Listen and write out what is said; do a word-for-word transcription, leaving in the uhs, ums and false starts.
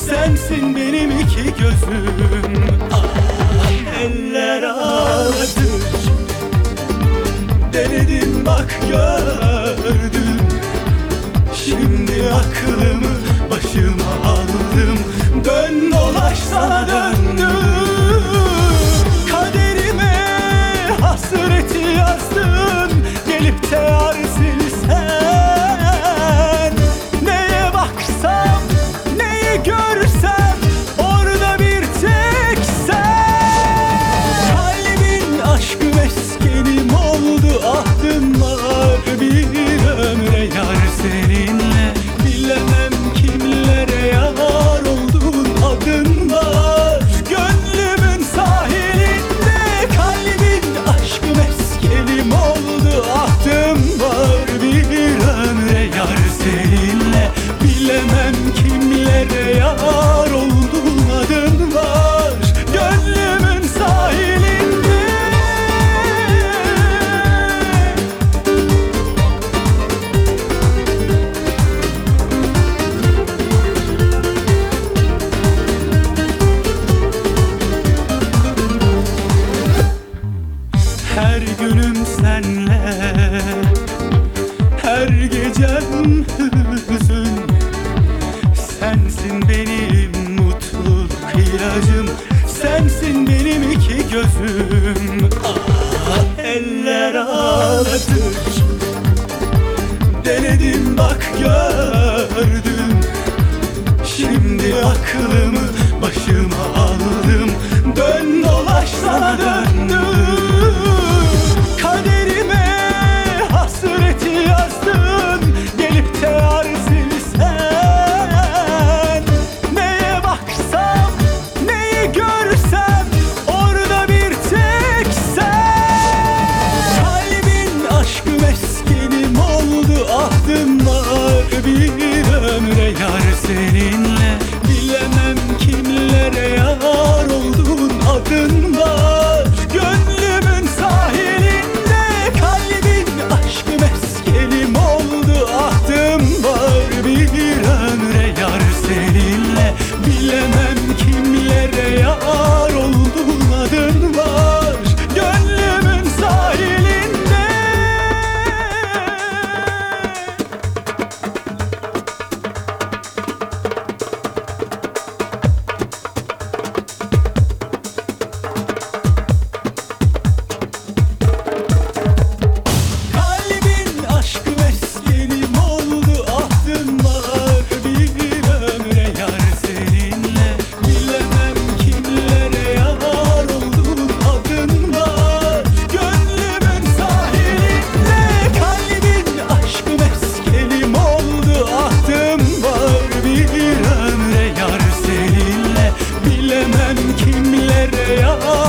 sensin benim iki gözüm. Ah, eller ağladı, denedim bak gördüm. Şimdi aklımı başıma aldım, dön dolaş sana döndüm. Kaderime hasreti yazdın, gelip de yar silsen. Neye baksam, neyi görsem, orada bir tek sen. Kalbin aşkı meskenim oldu, ahdın var bir ömre yar seninle. Bilemem kimlere yar oldun, adın var gönlümün sahilinde. Kalbin aşkı meskenim oldu, ahdın var bir ömre yar seninle. Bilemem kimlere yar oldun, adın var gönlümün sahilinde. Her günüm senle, her gecem hüzün. Sensin benim mutluluk ilacım, sensin benim iki gözüm. Ah, eller ağladı, denedim bak gördüm. Şimdi aklımı başıma aldım, dön dolaş sana döndüm. Kaderime hasreti yazdın, gelip de yar silsen. Neye baksam, neyi görsem, orada bir tek sen. Kalbin aşkı meskenim oldu, ahdın var bir ömre yar seninle. Bilemem kimlere yar oldun, adın var gönlümün sahilinde. Kalbin aşkı meskenim oldu, ahdın var bir ömre yar seninle. Bilemem kimlere yar oldun, adın var gönlümün sahilinde. Kalbin aşkı meskenim oldu, ahdın var bir ömre yar seninle. Bilemem kimlere yar oldun, adın var gönlümün sahilinde. Kalbin aşkı meskenim oldu, ahdın var bir ömre yar seninle. Bilemem kimlere yar